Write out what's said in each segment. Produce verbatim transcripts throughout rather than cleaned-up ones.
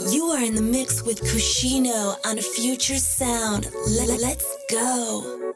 You are in the mix with Kushino on Future Sound. Let- let's go.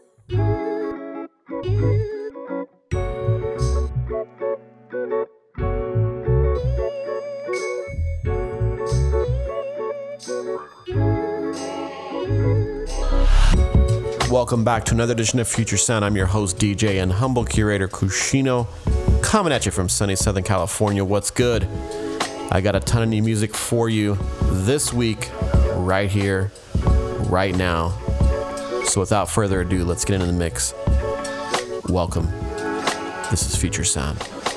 Welcome back to another edition of Future Sound. I'm your host, D J, and humble curator Kushino, coming at you from sunny Southern California. What's good? I got a ton of new music for you this week, right here, right now. So without further ado, let's get into the mix. Welcome. This is Future Sound.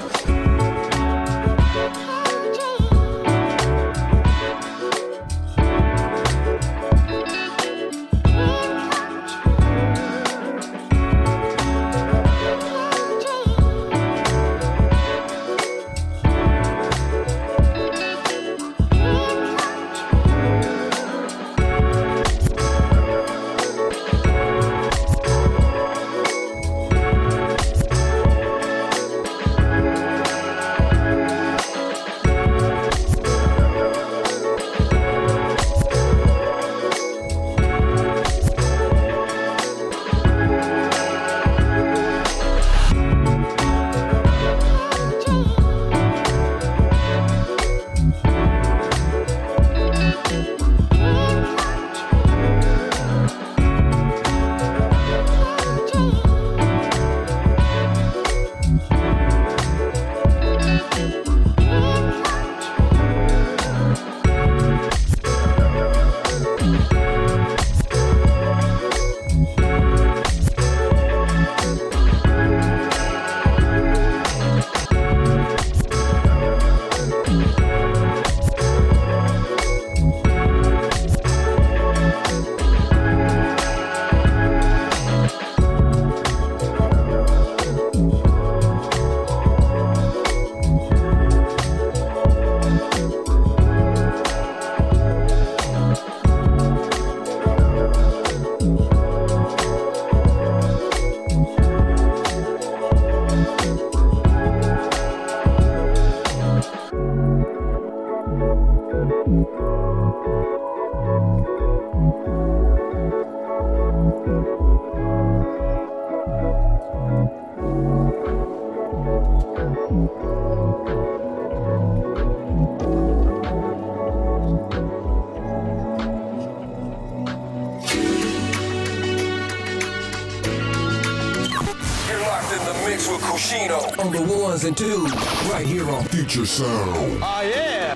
On the ones and twos, right here on Future Sound. Oh, yeah.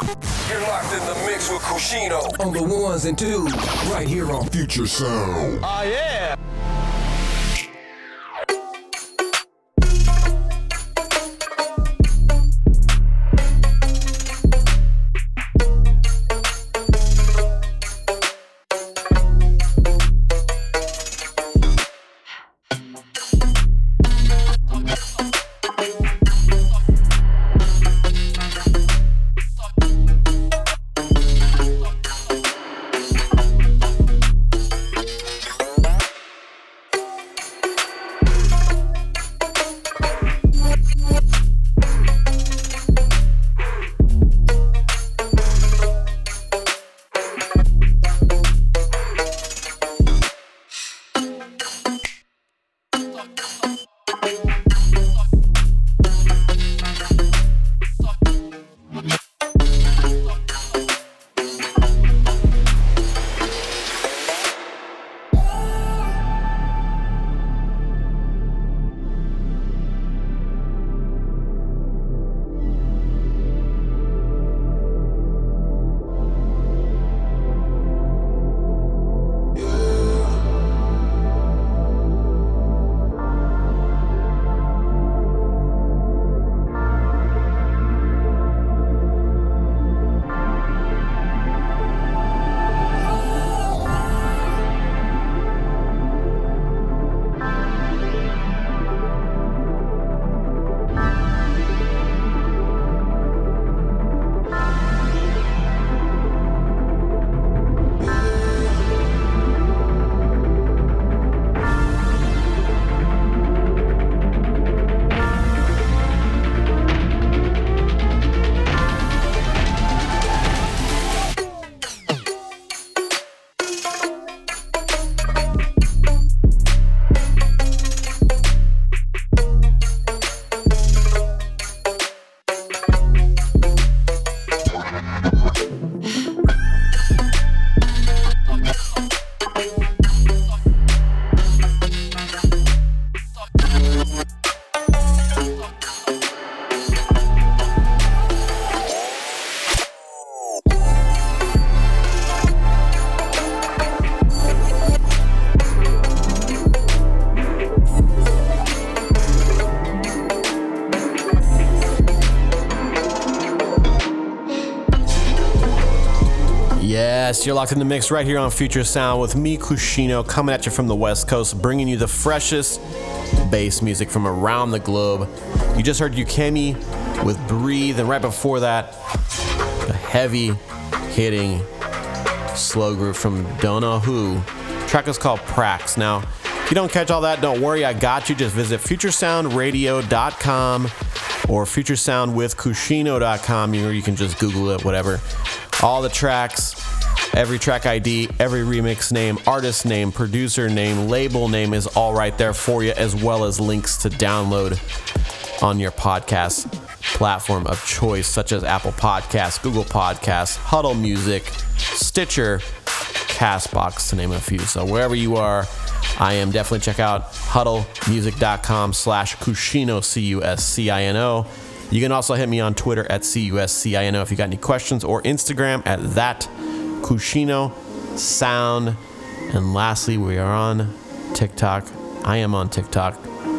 You're locked in the mix with Kushino on the ones and twos, right here on Future Sound. Oh, yeah. Yes, you're locked in the mix right here on Future Sound with me, Kushino, coming at you from the West Coast, bringing you the freshest bass music from around the globe. You just heard Yukemi with Breathe, and right before that, a heavy hitting slow groove from Don't Know Who. The track is called Prax. Now, if you don't catch all that, don't worry, I got you. Just visit future sound radio dot com or future sound with kushino dot com, or you can just Google it, whatever. All the tracks, every track I D, every remix name, artist name, producer name, label name is all right there for you, as well as links to download on your podcast platform of choice, such as Apple Podcasts, Google Podcasts, Huddle Music, Stitcher, Castbox, to name a few. So wherever you are, I am definitely check out huddle music dot com slash Kushino, C U S C I N O. You can also hit me on Twitter at C U S C I N O if you got any questions, or Instagram at that Kushino Sound. And lastly, we are on TikTok. I am on TikTok,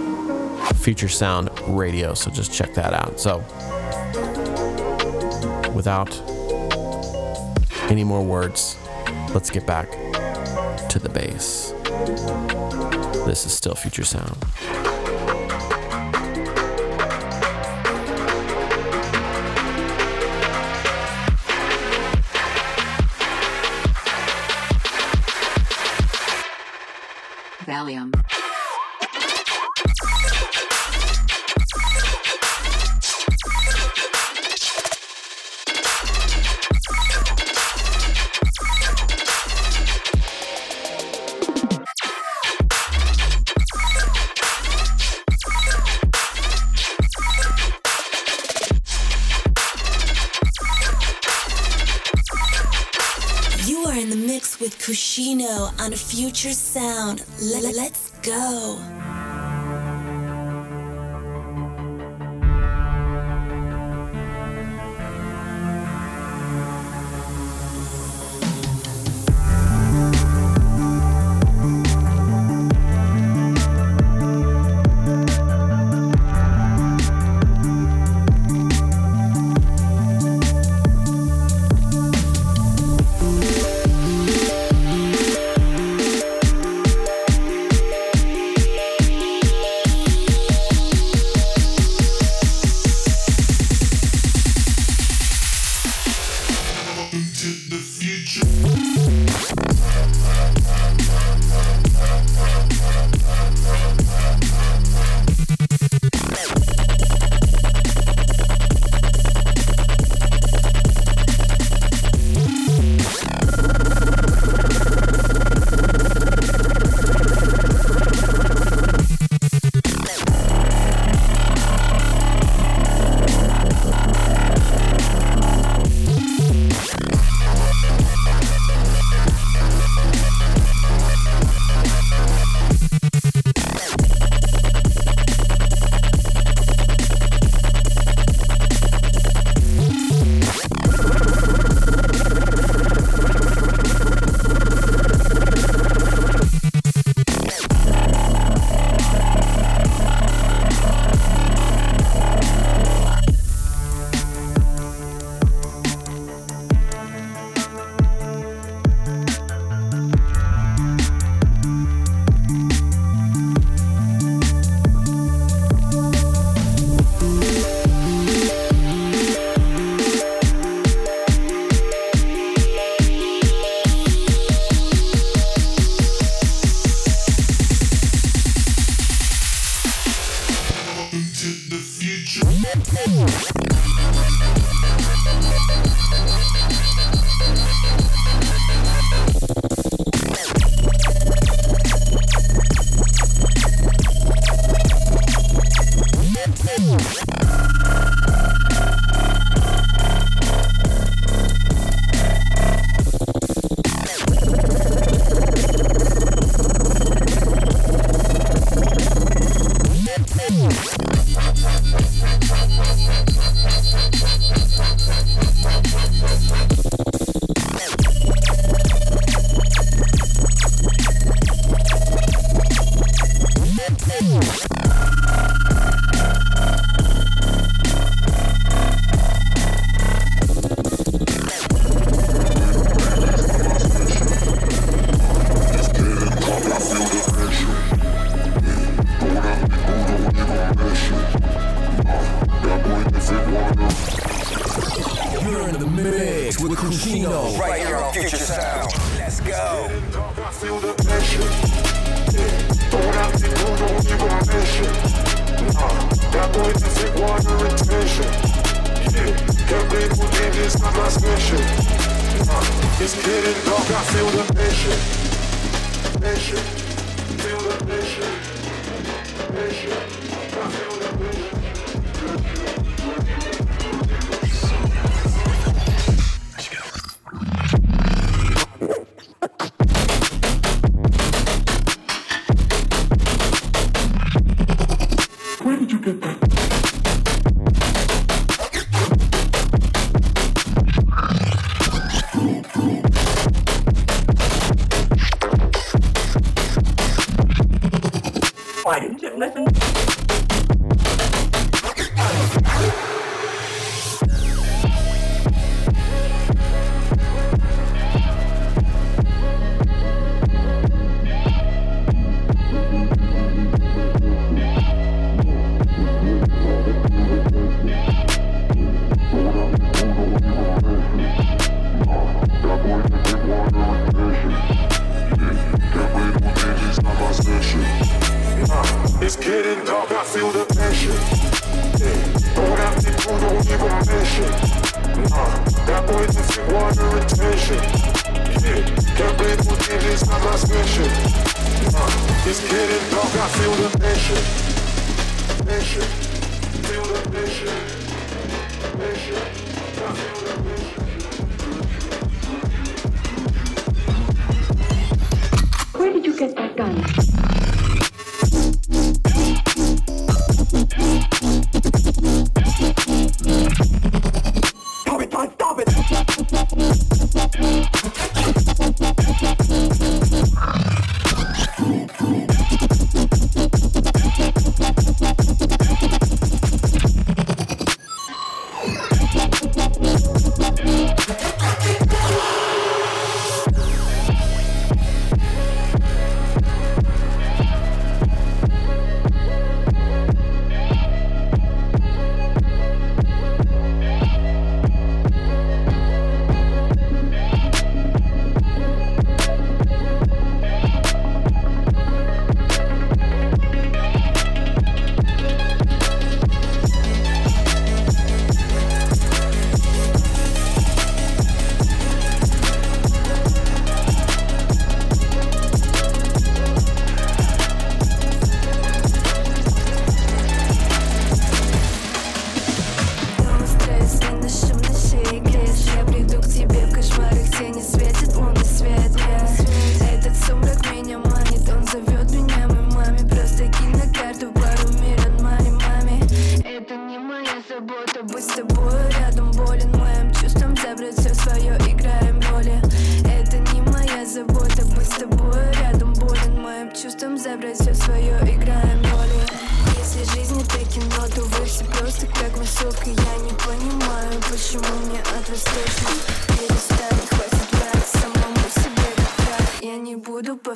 Future Sound Radio, so just check that out. So without any more words, let's get back to the bass. This is still Future Sound. Valium. With Kushino on Future Sound. L- let's go.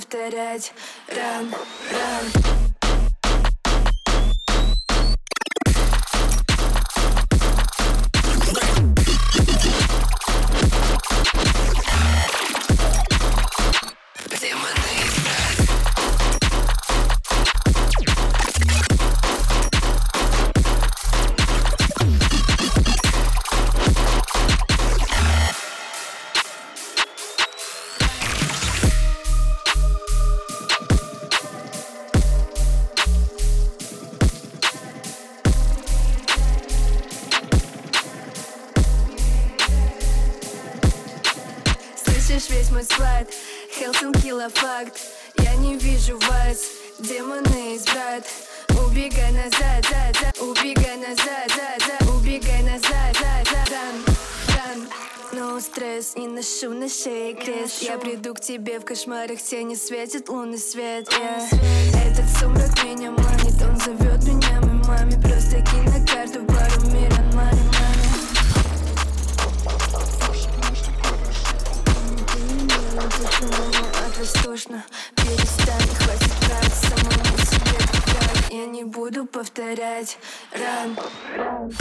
повторять. Run, run. Слышишь весь мой склад, Хелсинки факт. Я не вижу вас, демоны изврат. Убегай назад, за, за, убегай назад, за, за, убегай назад, за, за, ран, ран. No стресс, не ношу на шее крест. Я приду к тебе в кошмарах, тени светит лунный свет. Yeah. Этот сумрак меня манит, он зовет меня моей маме. Просто кинь на карту пару миллион мани, мани. От вас тошно, перестань, хватит врать самому себе как. Я не буду повторять. Run, run.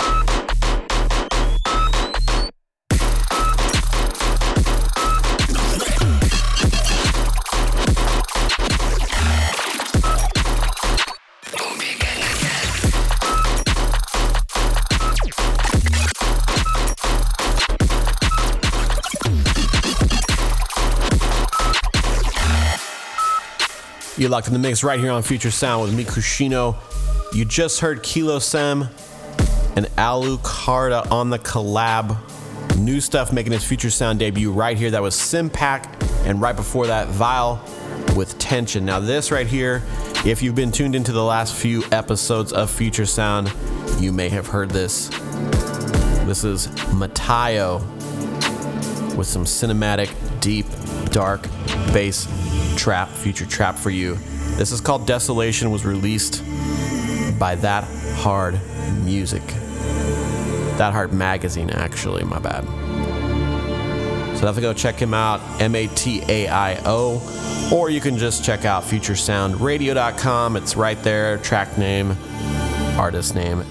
You're locked in the mix right here on Future Sound with me, Kushino. You just heard Kilo Sem and Alucarda on the collab. New stuff making its Future Sound debut right here. That was Simpack, and right before that, Vile with Tension. Now this right here, if you've been tuned into the last few episodes of Future Sound, you may have heard this. This is Matayo with some cinematic, deep, dark bass trap, future trap for you. This is called Desolation, was released by That Hard Music. That Hard Magazine, actually, my bad. So definitely go check him out, M A T A I O, or you can just check out future sound radio dot com. It's right there, track name, artist name.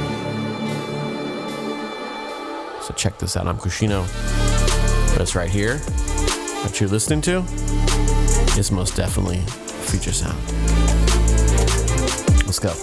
So check this out. I'm Kushino. This right here, what you're listening to, is most definitely Future Sound. Let's go.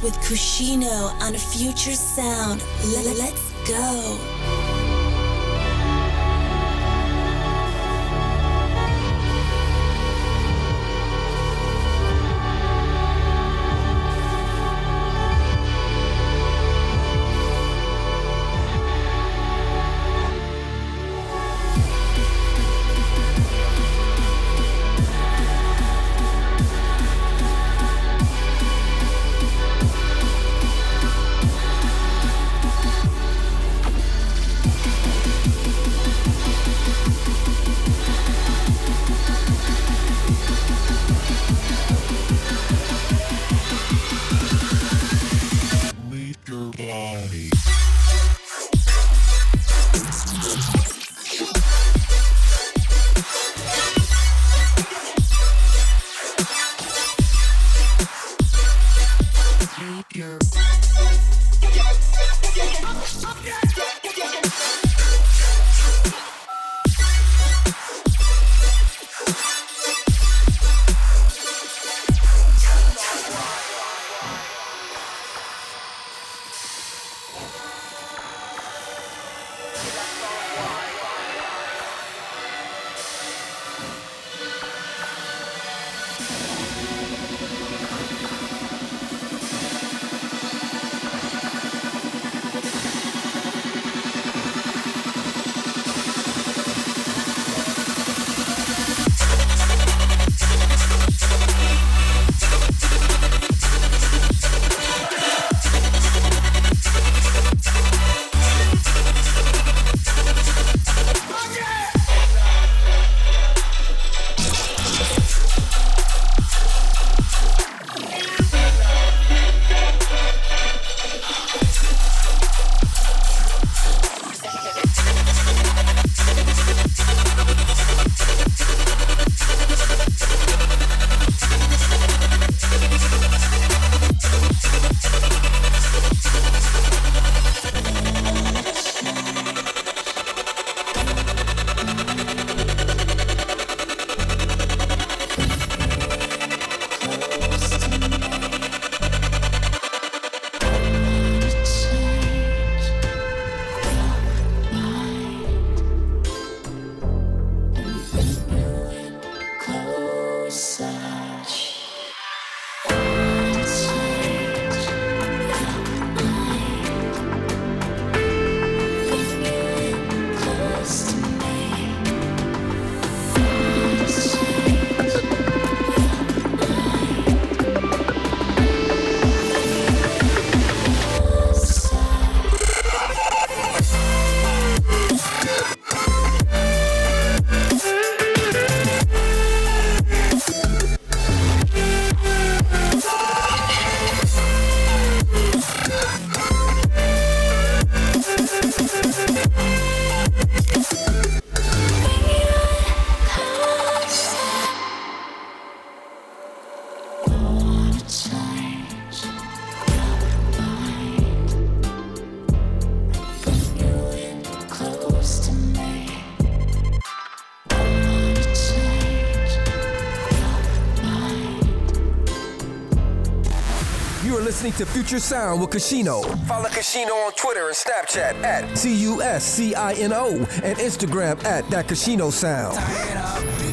with Kushino on Future Sound. L- let's go. Listening to Future Sound with Kushino. Follow Kushino on Twitter and Snapchat at C U S C I N O and Instagram at That Kushino Sound.